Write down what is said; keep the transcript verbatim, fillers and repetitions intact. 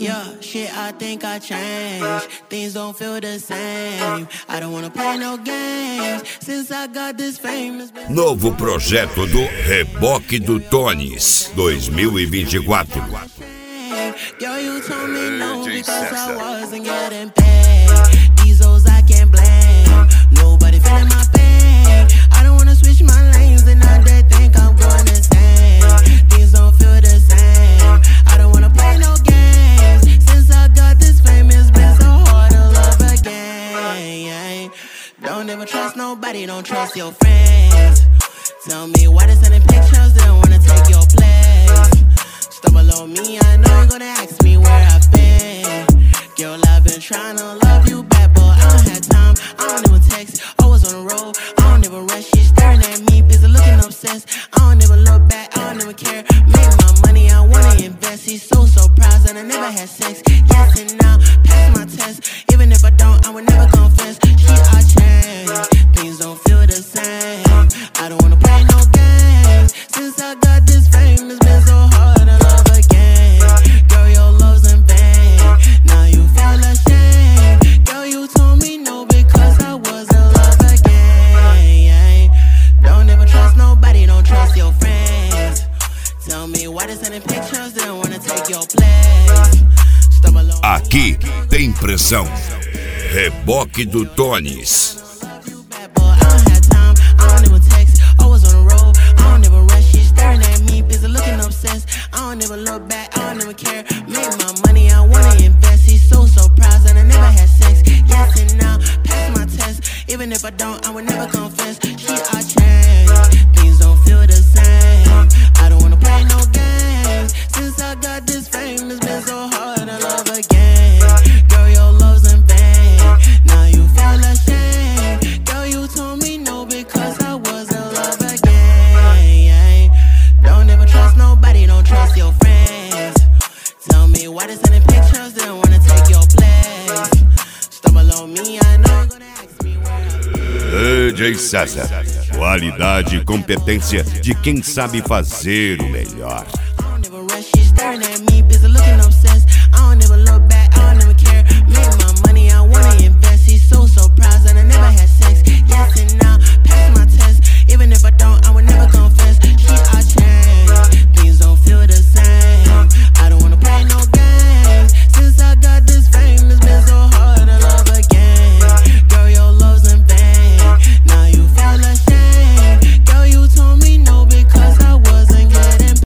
Yeah, shit, I think I changed. Things don't feel the same. I don't wanna play no games. Since I got this fame. Novo projeto do Reboque do Tones dois mil e vinte e quatro. Girl, you told me no because I wasn't getting paid. These hoes I can't blame. Nobody feeling my pain. I don't wanna switch my lanes and now they think I'm going insane. Things don't feel the same. I don't wanna play no games. Since I got this fame, it's been so hard to love again. Don't ever trust nobody, don't trust your friends. Tell me why they sending pictures, they don't wanna take your place. Stumble on me, I know you're gonna ask me where I've been. Girl, I've been trying to love you back, but I don't have time, I don't even text. Always on the road, I don't even rush. She's staring at me, busy looking obsessed. I don't even look back, I don't even care. Make my money, I wanna invest. He's so surprised that I never had sex. Yes and now, pass my test. Even if I don't, I would never confess. She, I change, things don't feel the same. I don't wanna play no games. Since I got this fame, it's been so hard to love again. Girl, your love's in vain. Now you feel ashamed. Girl, you told me no because I was in love again. Don't ever trust nobody, don't trust your friends. Tell me why they sending pictures, they don't wanna take your place. Aqui tem pressão. Reboque do Tones. I don't even look back, I don't even care. Make my money, I wanna invest. He's so surprised that I never had sex. Yes and now, pass my test. Even if I don't, I would never confess. She, I change, things don't feel the same. I don't wanna play no games. Since I got this fame, it's been so hard to love again. Girl, your love's in vain. Now you feel ashamed. Girl, you told me no because I was in love again. Don't ever trust nobody, don't trust your friends. Tell me why they sending pictures, they don't wanna take your place. Stumble on me, I know you're gonna ask me where. D J César, qualidade e competência de quem sabe fazer o melhor. I don't ever rush, she's staring at me.